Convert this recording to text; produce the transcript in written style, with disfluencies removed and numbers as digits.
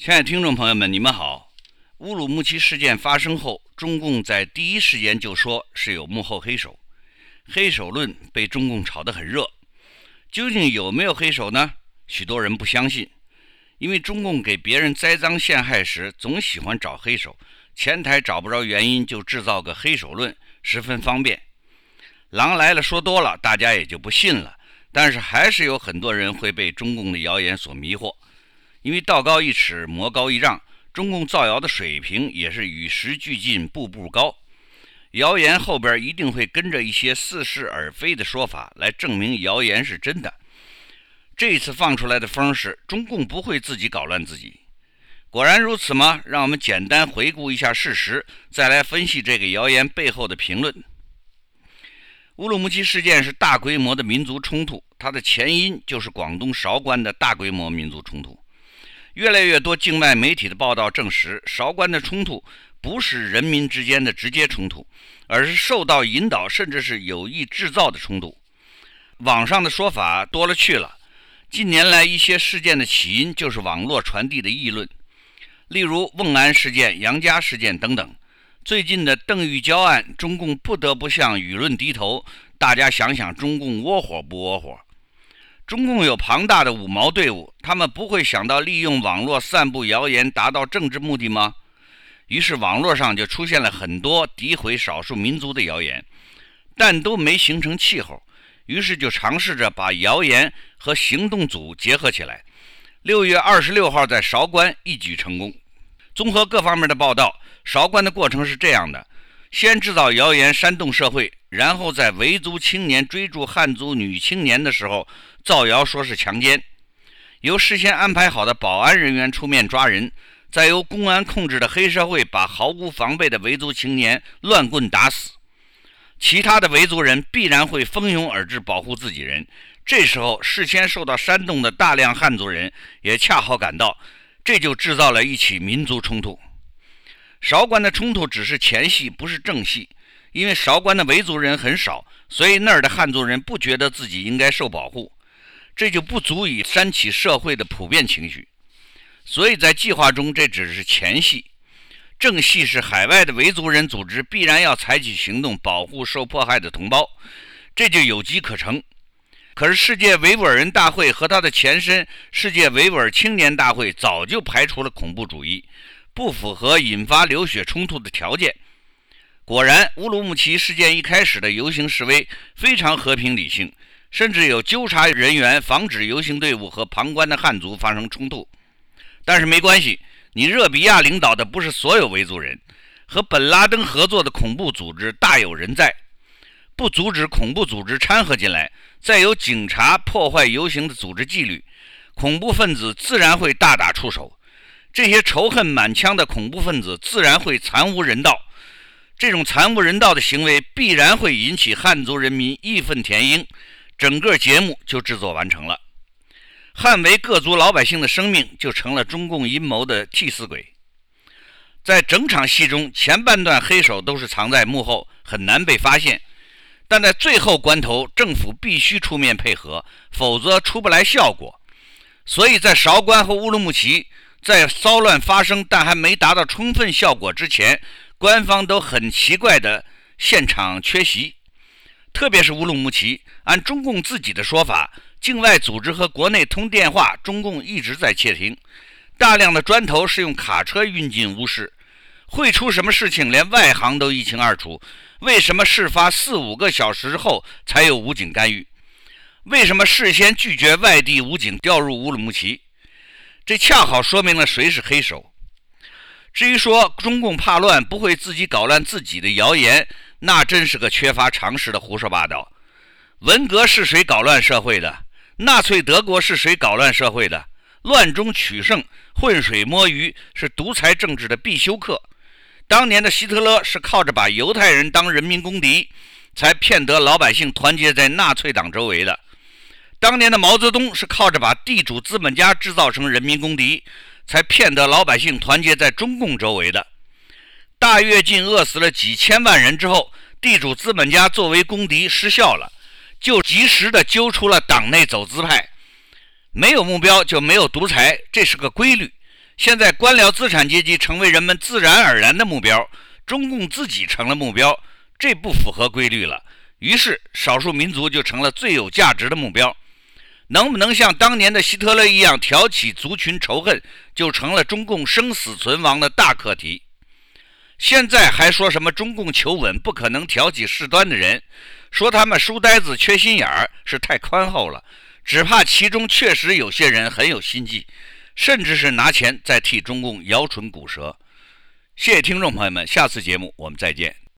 亲爱的听众朋友们，你们好。乌鲁木齐事件发生后，中共在第一时间就说是有幕后黑手，黑手论被中共炒得很热。究竟有没有黑手呢？许多人不相信，因为中共给别人栽赃陷害时总喜欢找黑手，前台找不着原因就制造个黑手论，十分方便。狼来了说多了，大家也就不信了，但是还是有很多人会被中共的谣言所迷惑。因为道高一尺，魔高一丈，中共造谣的水平也是与时俱进，步步高。谣言后边一定会跟着一些似是而非的说法来证明谣言是真的。这一次放出来的风是中共不会自己搞乱自己。果然如此吗？让我们简单回顾一下事实，再来分析这个谣言背后的评论。乌鲁木齐事件是大规模的民族冲突，它的前因就是广东韶关的大规模民族冲突。越来越多境外媒体的报道证实，韶关的冲突不是人民之间的直接冲突，而是受到引导甚至是有意制造的冲突。网上的说法多了去了，近年来一些事件的起因就是网络传递的议论，例如瓮安事件、杨家事件等等。最近的邓玉娇案，中共不得不向舆论低头，大家想想中共窝火不窝火？中共有庞大的五毛队伍，他们不会想到利用网络散布谣言达到政治目的吗？于是网络上就出现了很多诋毁少数民族的谣言，但都没形成气候，于是就尝试着把谣言和行动组结合起来。6月26号在韶关一举成功。综合各方面的报道，韶关的过程是这样的：先制造谣言煽动社会，然后在维族青年追逐汉族女青年的时候造谣说是强奸，由事先安排好的保安人员出面抓人，再由公安控制的黑社会把毫无防备的维族青年乱棍打死。其他的维族人必然会蜂拥而至保护自己人，这时候事先受到煽动的大量汉族人也恰好赶到，这就制造了一起民族冲突。韶关的冲突只是前戏，不是正戏，因为韶关的维族人很少，所以那儿的汉族人不觉得自己应该受保护，这就不足以煽起社会的普遍情绪。所以在计划中这只是前戏，正戏是海外的维族人组织必然要采取行动保护受迫害的同胞，这就有机可乘。可是世界维吾尔人大会和它的前身世界维吾尔青年大会早就排除了恐怖主义，不符合引发流血冲突的条件。果然乌鲁木齐事件一开始的游行示威非常和平理性，甚至有纠察人员防止游行队伍和旁观的汉族发生冲突。但是没关系，你热比亚领导的不是所有维族人，和本拉登合作的恐怖组织大有人在，不阻止恐怖组织掺和进来，再由警察破坏游行的组织纪律，恐怖分子自然会大打出手。这些仇恨满腔的恐怖分子自然会惨无人道，这种惨无人道的行为必然会引起汉族人民义愤填膺，整个节目就制作完成了。捍卫各族老百姓的生命就成了中共阴谋的替死鬼。在整场戏中，前半段黑手都是藏在幕后，很难被发现，但在最后关头，政府必须出面配合，否则出不来效果。所以在韶关和乌鲁木齐，在骚乱发生但还没达到充分效果之前，官方都很奇怪的现场缺席。特别是乌鲁木齐，按中共自己的说法，境外组织和国内通电话，中共一直在窃听，大量的砖头是用卡车运进乌市，会出什么事情连外行都一清二楚。为什么事发4-5个小时后才有武警干预？为什么事先拒绝外地武警调入乌鲁木齐？这恰好说明了谁是黑手。至于说中共怕乱不会自己搞乱自己的谣言，那真是个缺乏常识的胡说八道。文革是谁搞乱社会的？纳粹德国是谁搞乱社会的？乱中取胜，浑水摸鱼是独裁政治的必修课。当年的希特勒是靠着把犹太人当人民公敌，才骗得老百姓团结在纳粹党周围的。当年的毛泽东是靠着把地主资本家制造成人民公敌，才骗得老百姓团结在中共周围的。大跃进饿死了几千万人之后，地主资本家作为公敌失效了，就及时的揪出了党内走资派。没有目标就没有独裁，这是个规律。 现在官僚资产阶级成为人们自然而然的目标，中共自己成了目标，这不符合规律了。于是少数民族就成了最有价值的目标。能不能像当年的希特勒一样挑起族群仇恨，就成了中共生死存亡的大课题。现在还说什么中共求稳不可能挑起事端的人，说他们书呆子缺心眼儿是太宽厚了，只怕其中确实有些人很有心计，甚至是拿钱在替中共摇唇鼓舌。谢谢听众朋友们，下次节目我们再见。